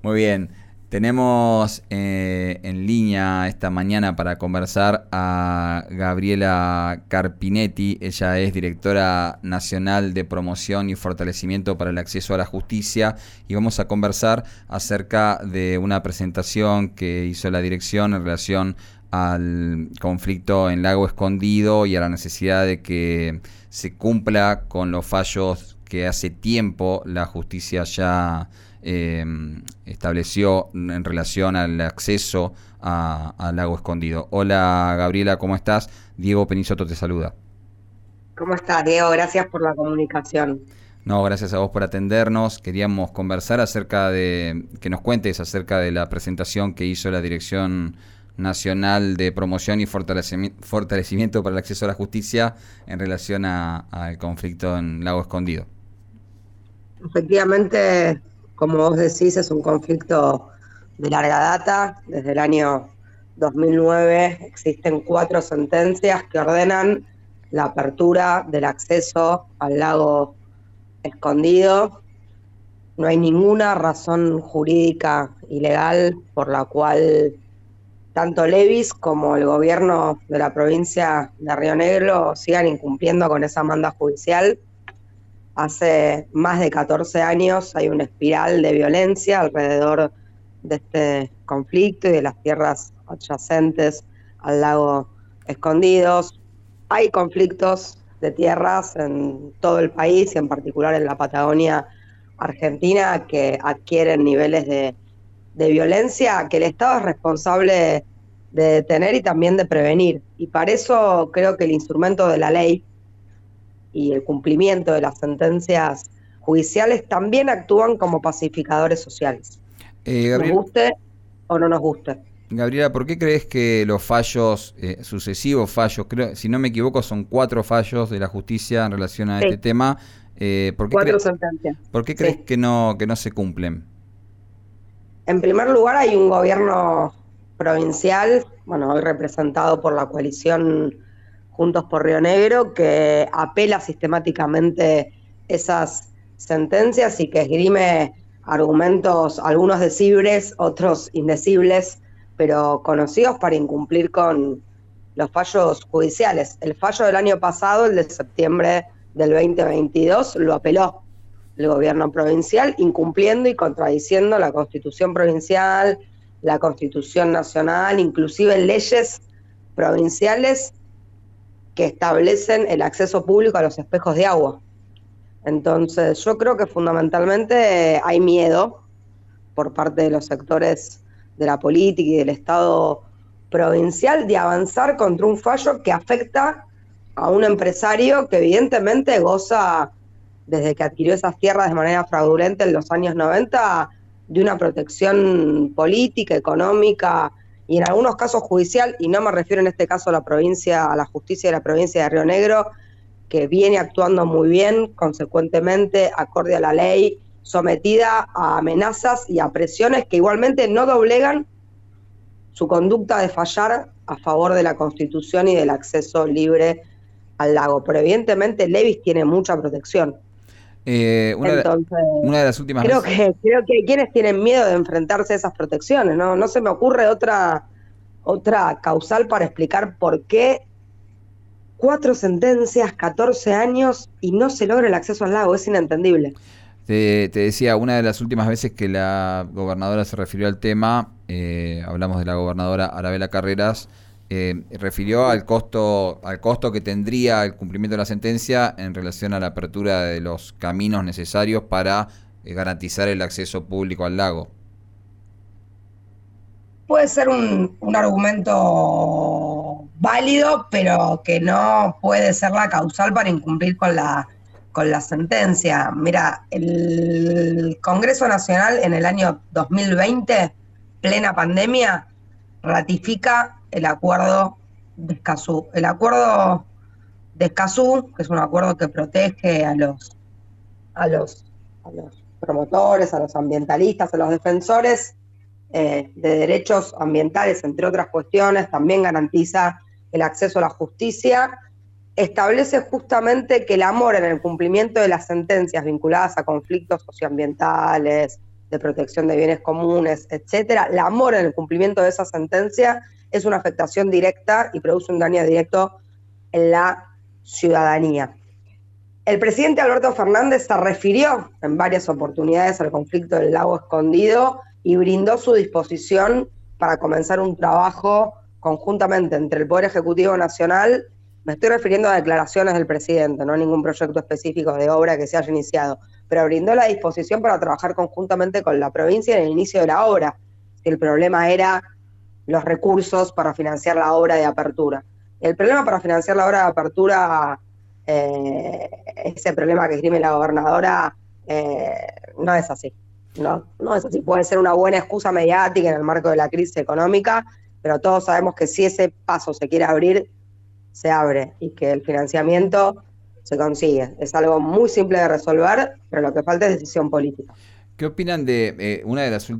Muy bien. Tenemos en línea esta mañana para conversar a Gabriela Carpinetti. Ella es directora nacional de promoción y fortalecimiento para el acceso a la justicia y vamos a conversar acerca de una presentación que hizo la dirección en relación al conflicto en Lago Escondido y a la necesidad de que se cumpla con los fallos que hace tiempo la justicia ya estableció en relación al acceso al Lago Escondido. Hola Gabriela, ¿cómo estás? Diego Penisoto te saluda. ¿Cómo estás, Diego? Gracias por la comunicación. No, gracias a vos por atendernos. Queríamos conversar acerca de, que nos cuentes acerca de la presentación que hizo la Dirección Nacional de Promoción y Fortalecimiento para el Acceso a la Justicia en relación al conflicto en Lago Escondido. Efectivamente, como vos decís, es un conflicto de larga data. Desde el año 2009 existen 4 sentencias que ordenan la apertura del acceso al lago Escondido. No hay ninguna razón jurídica y legal por la cual tanto Levis como el gobierno de la provincia de Río Negro sigan incumpliendo con esa manda judicial. Hace más de 14 años hay una espiral de violencia alrededor de este conflicto y de las tierras adyacentes al lago Escondidos. Hay conflictos de tierras en todo el país y en particular en la Patagonia Argentina que adquieren niveles de violencia que el Estado es responsable de detener y también de prevenir. Y para eso creo que el instrumento de la ley y el cumplimiento de las sentencias judiciales también actúan como pacificadores sociales. Nos guste o no nos guste. Gabriela, ¿por qué crees que los fallos, sucesivos fallos, creo, si no me equivoco, son 4 fallos de la justicia en relación a este tema, sentencias. ¿por qué crees que no se cumplen? En primer lugar, hay un gobierno provincial, hoy representado por la coalición Juntos por Río Negro, que apela sistemáticamente esas sentencias y que esgrime argumentos, algunos decibles, otros indecibles, pero conocidos para incumplir con los fallos judiciales. El fallo del año pasado, el de septiembre del 2022, lo apeló el gobierno provincial, incumpliendo y contradiciendo la Constitución provincial, la Constitución nacional, inclusive leyes provinciales que establecen el acceso público a los espejos de agua. Entonces, yo creo que fundamentalmente hay miedo por parte de los sectores de la política y del Estado provincial de avanzar contra un fallo que afecta a un empresario que evidentemente goza, desde que adquirió esas tierras de manera fraudulenta en los años 90, de una protección política, económica y en algunos casos judicial, y no me refiero en este caso a la provincia, a la justicia de la provincia de Río Negro, que viene actuando muy bien, consecuentemente, acorde a la ley, sometida a amenazas y a presiones que igualmente no doblegan su conducta de fallar a favor de la Constitución y del acceso libre al lago. Pero evidentemente Levis tiene mucha protección. Una de las últimas creo veces... creo que hay quienes tienen miedo de enfrentarse a esas protecciones, ¿no? No se me ocurre otra causal para explicar por qué 4 sentencias, 14 años y no se logra el acceso al lago. Es inentendible. Te decía, una de las últimas veces que la gobernadora se refirió al tema, hablamos de la gobernadora Arabela Carreras, refirió al costo que tendría el cumplimiento de la sentencia en relación a la apertura de los caminos necesarios para garantizar el acceso público al lago. Puede ser un argumento válido, pero que no puede ser la causal para incumplir con la sentencia. Mira, el Congreso Nacional en el año 2020, plena pandemia, ratifica el acuerdo de Escazú. El acuerdo de Escazú, que es un acuerdo que protege a los promotores, a los ambientalistas, a los defensores de derechos ambientales, entre otras cuestiones, también garantiza el acceso a la justicia, establece justamente que el amor en el cumplimiento de las sentencias vinculadas a conflictos socioambientales, de protección de bienes comunes, etcétera, la mora en el cumplimiento de esa sentencia es una afectación directa y produce un daño directo en la ciudadanía. El presidente Alberto Fernández se refirió en varias oportunidades al conflicto del Lago Escondido y brindó su disposición para comenzar un trabajo conjuntamente entre el Poder Ejecutivo Nacional. Me estoy refiriendo a declaraciones del presidente, no a ningún proyecto específico de obra que se haya iniciado, pero brindó la disposición para trabajar conjuntamente con la provincia en el inicio de la obra. El problema era los recursos para financiar la obra de apertura. El problema para financiar la obra de apertura, ese problema que esgrime la gobernadora, no es así. No es así. Puede ser una buena excusa mediática en el marco de la crisis económica, pero todos sabemos que si ese paso se quiere abrir, se abre y que el financiamiento se consigue. Es algo muy simple de resolver, pero lo que falta es decisión política. ¿Qué opinan de en una de las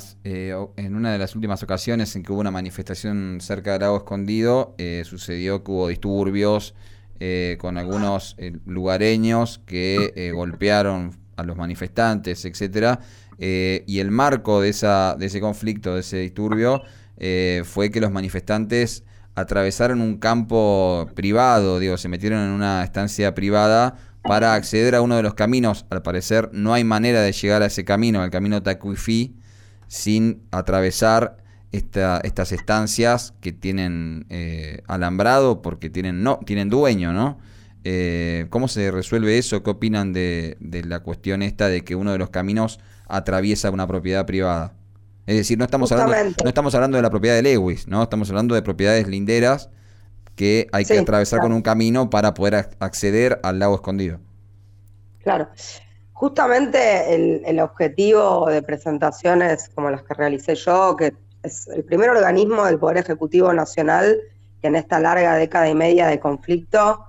últimas ocasiones en que hubo una manifestación cerca del Lago Escondido, sucedió que hubo disturbios con algunos lugareños que golpearon a los manifestantes, etcétera, y el marco de ese conflicto, de ese disturbio, fue que los manifestantes atravesaron un campo privado, se metieron en una estancia privada para acceder a uno de los caminos. Al parecer no hay manera de llegar a ese camino, el camino Tacuifí, sin atravesar estas estancias que tienen alambrado porque tienen dueño, ¿no? ¿Cómo se resuelve eso? ¿Qué opinan de la cuestión esta de que uno de los caminos atraviesa una propiedad privada? Es decir, no estamos hablando de la propiedad de Lewis, ¿no? Estamos hablando de propiedades linderas que hay que atravesar con un camino para poder acceder al Lago Escondido. Claro. Justamente el objetivo de presentaciones como las que realicé yo, que es el primer organismo del Poder Ejecutivo Nacional que en esta larga década y media de conflicto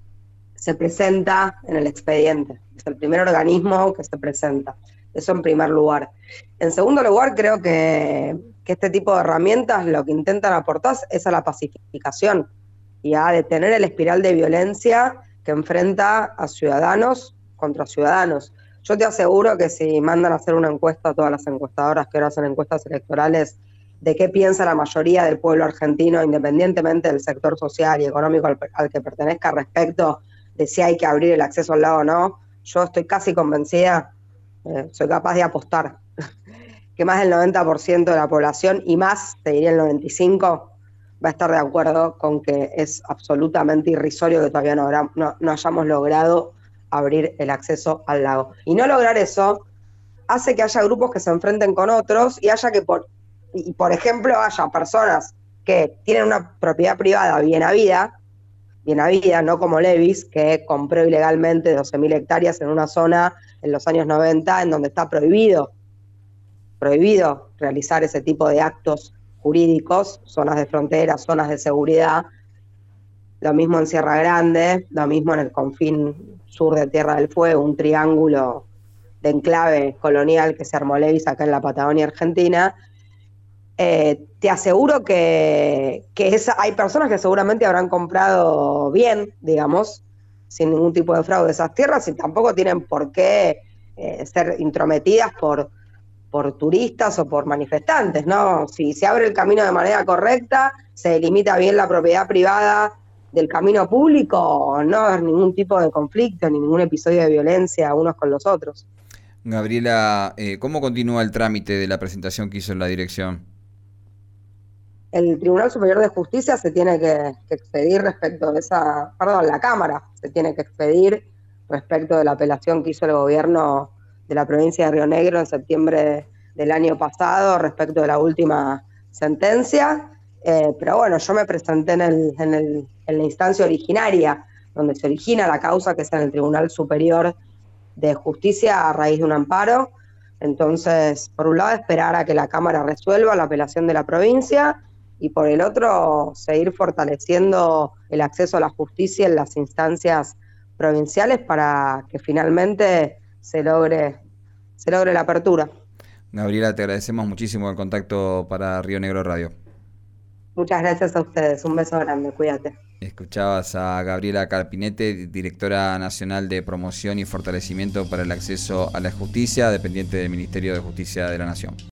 se presenta en el expediente. Es el primer organismo que se presenta. Eso en primer lugar. En segundo lugar, creo que este tipo de herramientas lo que intentan aportar es a la pacificación y a detener el espiral de violencia que enfrenta a ciudadanos contra ciudadanos. Yo te aseguro que si mandan a hacer una encuesta a todas las encuestadoras que ahora hacen encuestas electorales de qué piensa la mayoría del pueblo argentino, independientemente del sector social y económico al que pertenezca respecto de si hay que abrir el acceso al lago o no, yo estoy casi convencida, soy capaz de apostar, que más del 90% de la población, y más, te diría el 95%, va a estar de acuerdo con que es absolutamente irrisorio que todavía no hayamos logrado abrir el acceso al lago. Y no lograr eso hace que haya grupos que se enfrenten con otros y haya que, por ejemplo, haya personas que tienen una propiedad privada bien habida, no como Levis, que compró ilegalmente 12.000 hectáreas en una zona en los años 90 en donde está prohibido realizar ese tipo de actos jurídicos, zonas de frontera, zonas de seguridad, lo mismo en Sierra Grande, lo mismo en el confín sur de Tierra del Fuego, un triángulo de enclave colonial que se armó Levis acá en la Patagonia Argentina. Te aseguro que hay personas que seguramente habrán comprado bien, digamos, sin ningún tipo de fraude esas tierras y tampoco tienen por qué ser intrometidas por turistas o por manifestantes, ¿no? Si se abre el camino de manera correcta, se delimita bien la propiedad privada del camino público, no va a haber ningún tipo de conflicto ni ningún episodio de violencia unos con los otros. Gabriela, ¿cómo continúa el trámite de la presentación que hizo en la dirección? El Tribunal Superior de Justicia se tiene que expedir respecto de la Cámara se tiene que expedir respecto de la apelación que hizo el gobierno de la provincia de Río Negro en septiembre del año pasado respecto de la última sentencia, pero bueno, yo me presenté en la instancia originaria, donde se origina la causa, que es en el Tribunal Superior de Justicia a raíz de un amparo. Entonces, por un lado, esperar a que la Cámara resuelva la apelación de la provincia y por el otro, seguir fortaleciendo el acceso a la justicia en las instancias provinciales para que finalmente se logre la apertura. Gabriela, te agradecemos muchísimo el contacto para Río Negro Radio. Muchas gracias a ustedes, un beso grande, cuídate. Escuchabas a Gabriela Carpinete, directora nacional de promoción y fortalecimiento para el acceso a la justicia, dependiente del Ministerio de Justicia de la Nación.